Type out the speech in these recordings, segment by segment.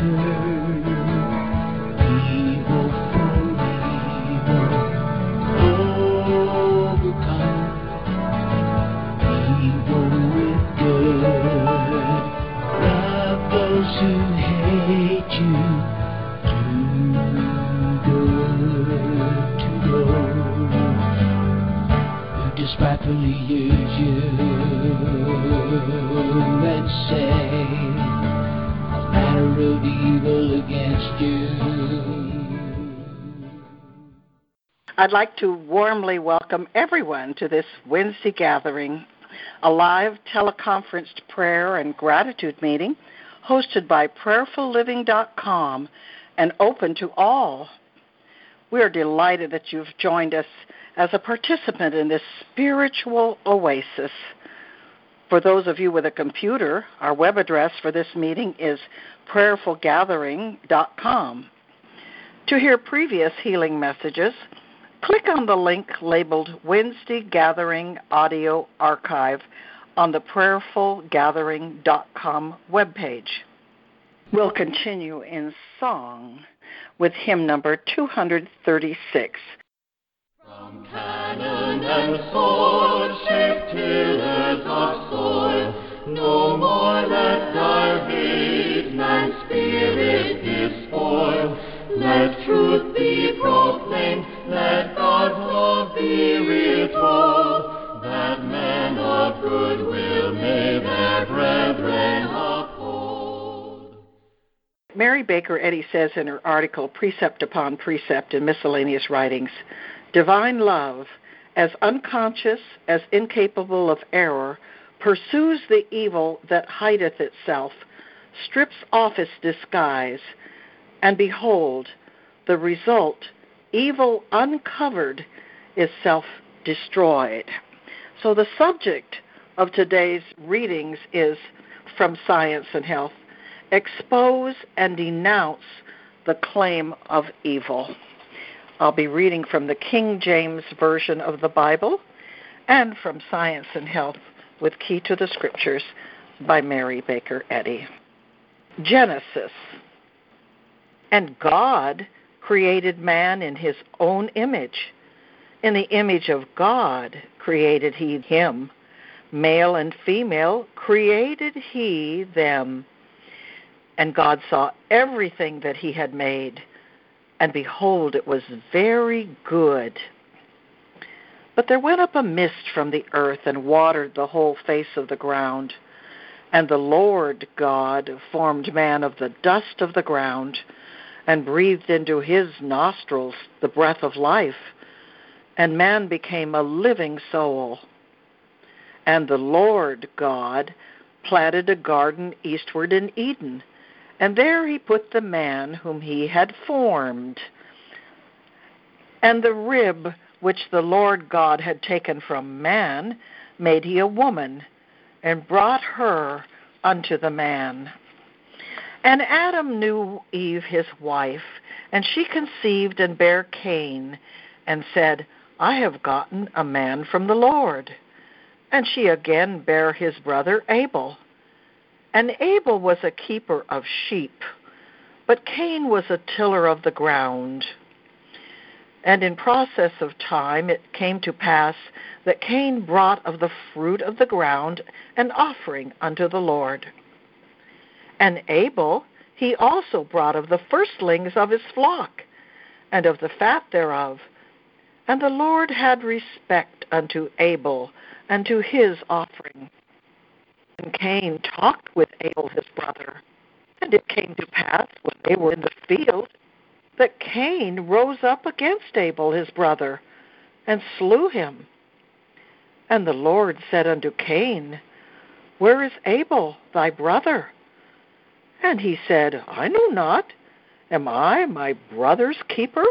turn evil for evil, overcome evil with good. Love those who hate you, do good to those who despitefully use you and say all manner of evil against you. I'd like to warmly welcome everyone to this Wednesday gathering, a live teleconferenced prayer and gratitude meeting hosted by prayerfulliving.com and open to all. We are delighted that you've joined us as a participant in this spiritual oasis. For those of you with a computer, our web address for this meeting is prayerfulgathering.com. To hear previous healing messages, click on the link labeled Wednesday Gathering Audio Archive on the prayerfulgathering.com webpage. We'll continue in song with hymn number 236. From cannon and sword, shaped tillers of soil, no more let our hate man's spirit despoil. Let truth be proclaimed, let God's love be retold, that men of good will may their brethren uphold. Mary Baker Eddy says in her article, Precept Upon Precept in Miscellaneous Writings, divine love, as unconscious as incapable of error, pursues the evil that hideth itself, strips off its disguise, and behold, the result, evil uncovered, is self-destroyed. So the subject of today's readings is from Science and Health, expose and denounce the claim of evil. I'll be reading from the King James Version of the Bible and from Science and Health with Key to the Scriptures by Mary Baker Eddy. Genesis. And God created man in his own image. In the image of God created he him. Male and female created he them. And God saw everything that he had made, and behold, it was very good. But there went up a mist from the earth and watered the whole face of the ground. And the Lord God formed man of the dust of the ground, and breathed into his nostrils the breath of life, and man became a living soul. And the Lord God planted a garden eastward in Eden, and there he put the man whom he had formed. And the rib which the Lord God had taken from man made he a woman, and brought her unto the man. And Adam knew Eve his wife, and she conceived and bare Cain, and said, I have gotten a man from the Lord. And she again bare his brother Abel. And Abel was a keeper of sheep, but Cain was a tiller of the ground. And in process of time it came to pass that Cain brought of the fruit of the ground an offering unto the Lord. And Abel he also brought of the firstlings of his flock, and of the fat thereof. And the Lord had respect unto Abel, and to his offering. And Cain talked with Abel his brother. And it came to pass, when they were in the field, that Cain rose up against Abel his brother, and slew him. And the Lord said unto Cain, Where is Abel thy brother? And he said, I know not. Am I my brother's keeper?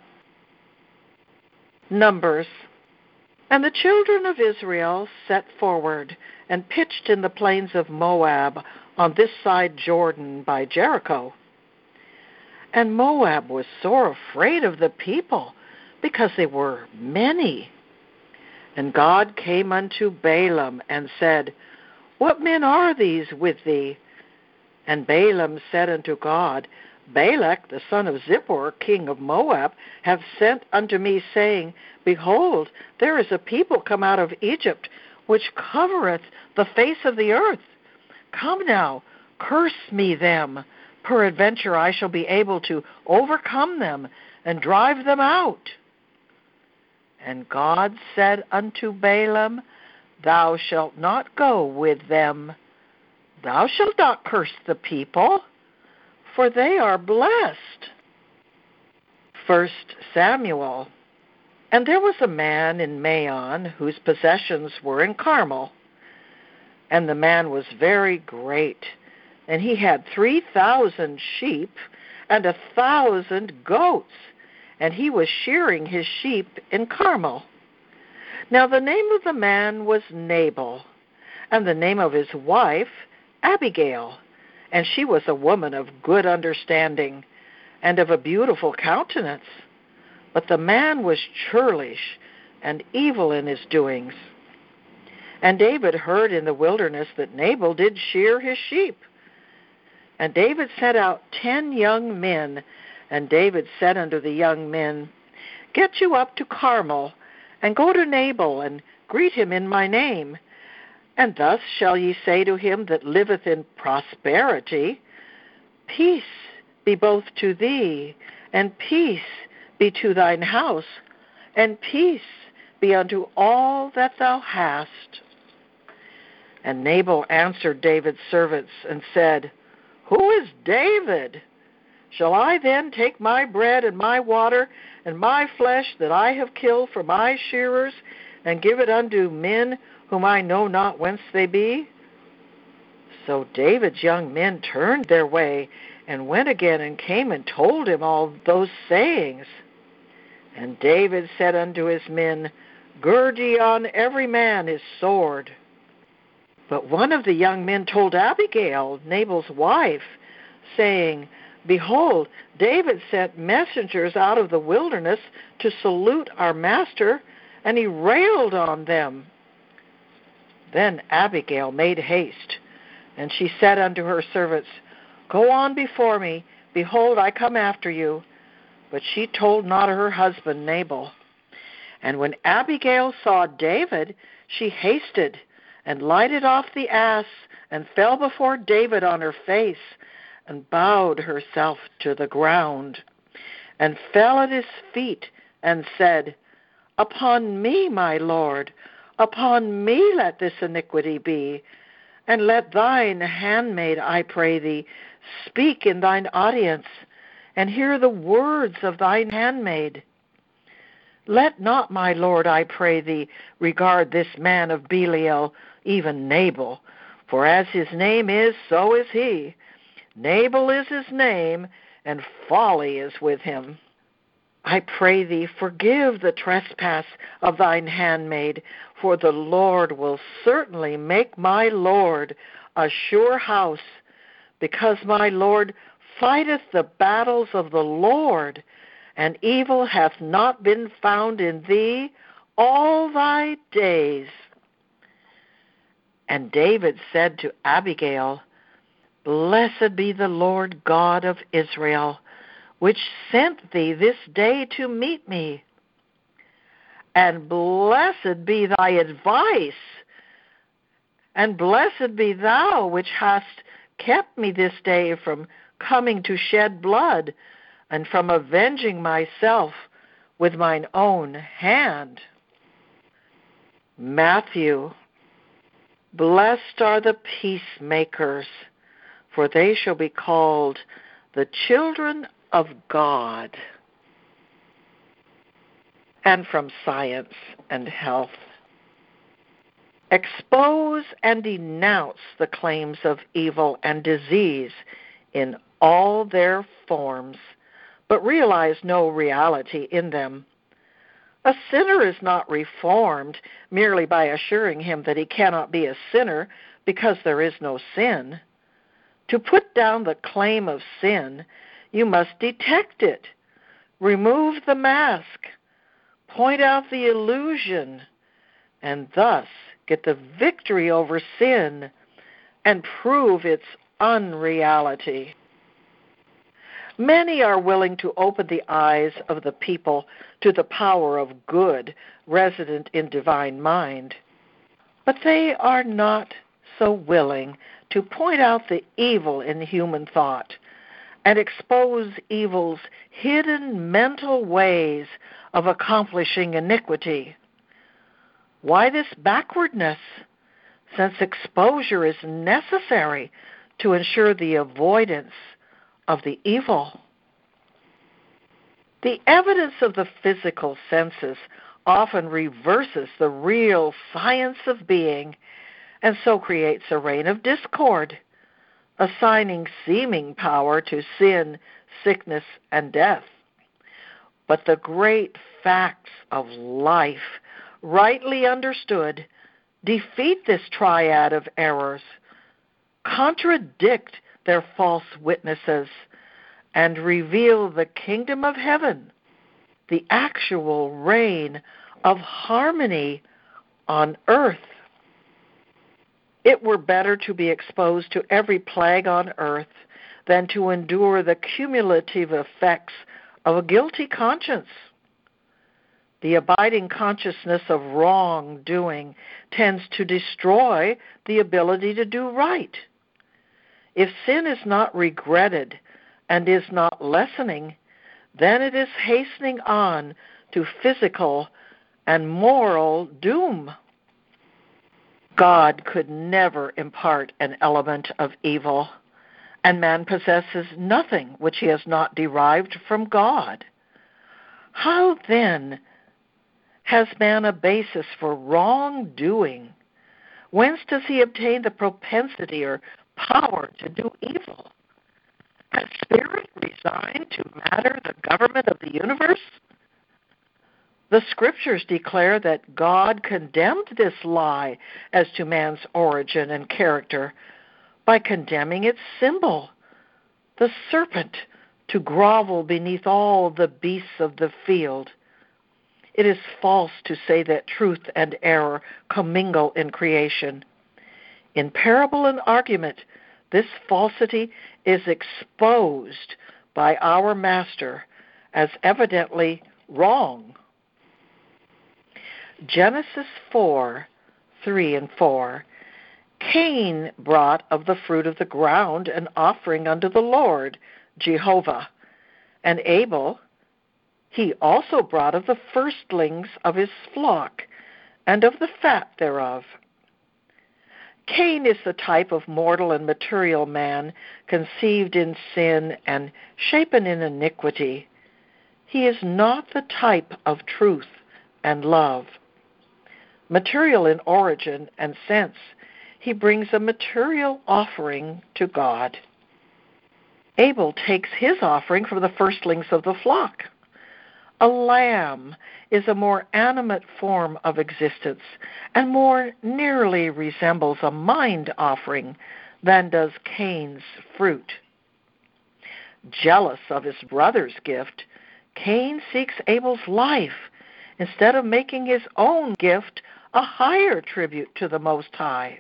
Numbers. And the children of Israel set forward, and pitched in the plains of Moab, on this side Jordan by Jericho. And Moab was sore afraid of the people, because they were many. And God came unto Balaam, and said, What men are these with thee? And Balaam said unto God, Balak, the son of Zippor, king of Moab, hath sent unto me, saying, Behold, there is a people come out of Egypt, which covereth the face of the earth. Come now, curse me them. Peradventure I shall be able to overcome them, and drive them out. And God said unto Balaam, Thou shalt not go with them. Thou shalt not curse the people, for they are blessed. 1 Samuel. And there was a man in Maon whose possessions were in Carmel. And the man was very great, and he had 3,000 sheep and 1,000 goats, and he was shearing his sheep in Carmel. Now the name of the man was Nabal, and the name of his wife Abigail, and she was a woman of good understanding, and of a beautiful countenance. But the man was churlish, and evil in his doings. And David heard in the wilderness that Nabal did shear his sheep. And David sent out 10 young men, and David said unto the young men, Get you up to Carmel, and go to Nabal, and greet him in my name. And thus shall ye say to him that liveth in prosperity, Peace be both to thee, and peace be to thine house, and peace be unto all that thou hast. And Nabal answered David's servants, and said, Who is David? Shall I then take my bread and my water and my flesh that I have killed for my shearers, and give it unto men whom I know not whence they be? So David's young men turned their way, and went again, and came and told him all those sayings. And David said unto his men, Gird ye on every man his sword. But one of the young men told Abigail, Nabal's wife, saying, Behold, David sent messengers out of the wilderness to salute our master, and he railed on them. Then Abigail made haste, and she said unto her servants, Go on before me, behold, I come after you. But she told not her husband Nabal. And when Abigail saw David, she hasted, and lighted off the ass, and fell before David on her face, and bowed herself to the ground, and fell at his feet, and said, Upon me, my lord, upon me let this iniquity be, and let thine handmaid, I pray thee, speak in thine audience, and hear the words of thine handmaid. Let not, my lord, I pray thee, regard this man of Belial, even Nabal, for as his name is, so is he. Nabal is his name, and folly is with him. I pray thee, forgive the trespass of thine handmaid, for the Lord will certainly make my Lord a sure house, because my Lord fighteth the battles of the Lord, and evil hath not been found in thee all thy days. And David said to Abigail, Blessed be the Lord God of Israel, which sent thee this day to meet me. And blessed be thy advice, and blessed be thou which hast kept me this day from coming to shed blood, and from avenging myself with mine own hand. Matthew. Blessed are the peacemakers, for they shall be called the children of God. And from Science and Health. Expose and denounce the claims of evil and disease in all their forms, but realize no reality in them. A sinner is not reformed merely by assuring him that he cannot be a sinner because there is no sin. To put down the claim of sin, you must detect it, remove the mask, point out the illusion, and thus get the victory over sin and prove its unreality. Many are willing to open the eyes of the people to the power of good resident in divine mind, but they are not so willing to point out the evil in human thought and expose evil's hidden mental ways of accomplishing iniquity. Why this backwardness, since exposure is necessary to ensure the avoidance of the evil? The evidence of the physical senses often reverses the real science of being and so creates a reign of discord, assigning seeming power to sin, sickness, and death. But the great facts of life, rightly understood, defeat this triad of errors, contradict their false witnesses, and reveal the kingdom of heaven, the actual reign of harmony on earth. It were better to be exposed to every plague on earth than to endure the cumulative effects of a guilty conscience. The abiding consciousness of wrongdoing tends to destroy the ability to do right. If sin is not regretted and is not lessening, then it is hastening on to physical and moral doom. God could never impart an element of evil, and man possesses nothing which he has not derived from God. How then has man a basis for wrongdoing? Whence does he obtain the propensity or power to do evil? Has spirit resigned to matter the government of the universe? The scriptures declare that God condemned this lie as to man's origin and character by condemning its symbol, the serpent, to grovel beneath all the beasts of the field. It is false to say that truth and error commingle in creation. In parable and argument, this falsity is exposed by our Master as evidently wrong. Genesis 4:3 and 4. Cain brought of the fruit of the ground an offering unto the Lord, Jehovah. And Abel, he also brought of the firstlings of his flock, and of the fat thereof. Cain is the type of mortal and material man, conceived in sin and shapen in iniquity. He is not the type of truth and love. Material in origin and sense, he brings a material offering to God. Abel takes his offering from the firstlings of the flock. A lamb is a more animate form of existence and more nearly resembles a mind offering than does Cain's fruit. Jealous of his brother's gift, Cain seeks Abel's life instead of making his own gift a higher tribute to the Most High.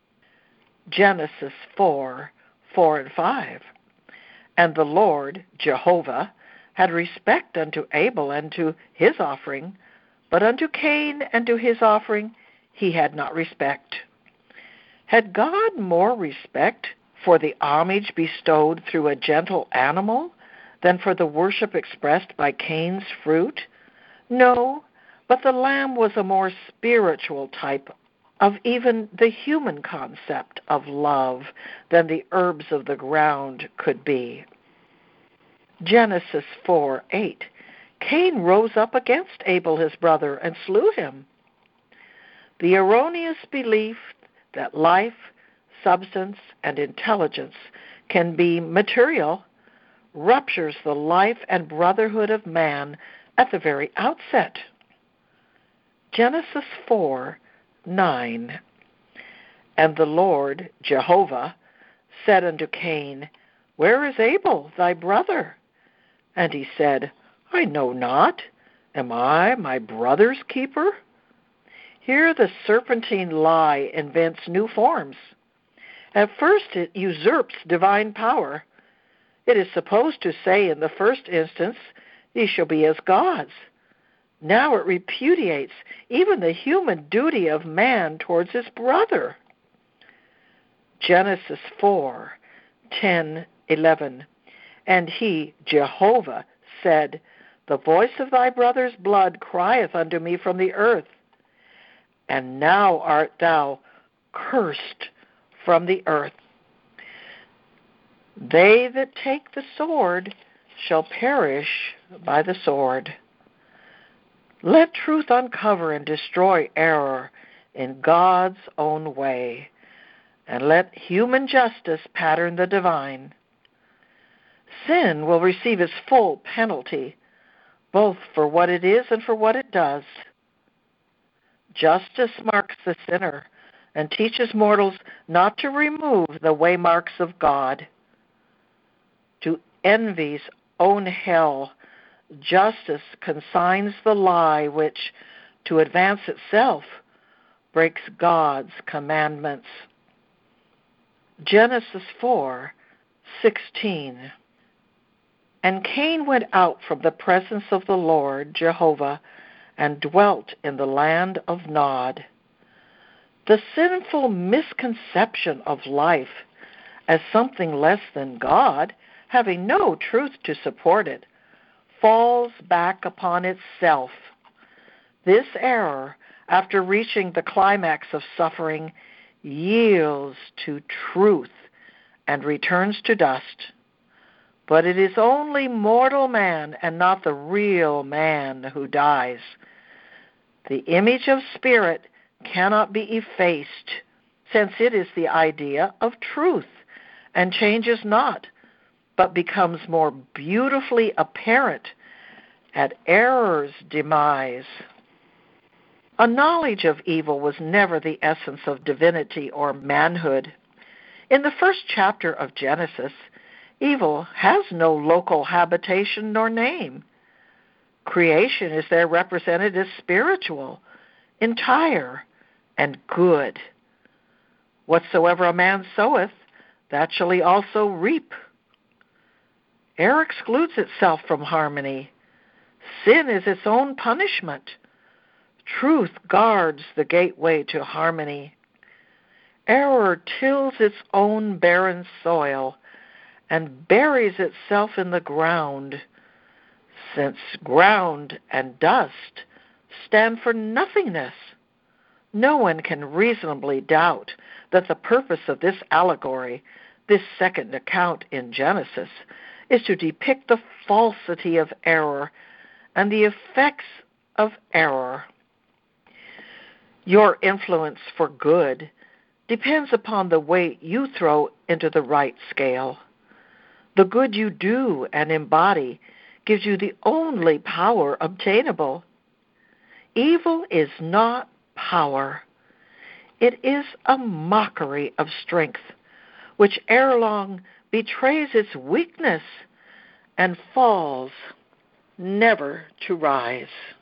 Genesis 4:4 and 5. And the Lord, Jehovah, had respect unto Abel and to his offering, but unto Cain and to his offering he had not respect. Had God more respect for the homage bestowed through a gentle animal than for the worship expressed by Cain's fruit? No, but the lamb was a more spiritual type of even the human concept of love than the herbs of the ground could be. Genesis 4:8. Cain rose up against Abel his brother and slew him. The erroneous belief that life, substance, and intelligence can be material ruptures the life and brotherhood of man at the very outset. Genesis 4:9. And the Lord, Jehovah, said unto Cain, Where is Abel thy brother? And he said, I know not. Am I my brother's keeper? Here the serpentine lie invents new forms. At first, it usurps divine power. It is supposed to say in the first instance, "Ye shall be as gods." Now it repudiates even the human duty of man towards his brother. Genesis 4:10-11. And he, Jehovah, said, "The voice of thy brother's blood crieth unto me from the earth. And now art thou cursed from the earth. They that take the sword shall perish by the sword." Let truth uncover and destroy error in God's own way, and let human justice pattern the divine. Sin will receive its full penalty, both for what it is and for what it does. Justice marks the sinner and teaches mortals not to remove the waymarks of God. To envy's own hell, justice consigns the lie which, to advance itself, breaks God's commandments. Genesis 4:16. And Cain went out from the presence of the Lord Jehovah and dwelt in the land of Nod. The sinful misconception of life as something less than God, having no truth to support it, falls back upon itself. This error, after reaching the climax of suffering, yields to truth and returns to dust. But it is only mortal man and not the real man who dies. The image of spirit cannot be effaced, since it is the idea of truth and changes not, but becomes more beautifully apparent at error's demise. A knowledge of evil was never the essence of divinity or manhood. In the first chapter of Genesis, evil has no local habitation nor name. Creation is there represented as spiritual, entire, and good. Whatsoever a man soweth, that shall he also reap. Error excludes itself from harmony. Sin is its own punishment. Truth guards the gateway to harmony. Error tills its own barren soil and buries itself in the ground, since ground and dust stand for nothingness. No one can reasonably doubt that the purpose of this allegory, this second account in Genesis, is to depict the falsity of error and the effects of error. Your influence for good depends upon the weight you throw into the right scale. The good you do and embody gives you the only power obtainable. Evil is not power. It is a mockery of strength, which ere long betrays its weakness and falls, never to rise.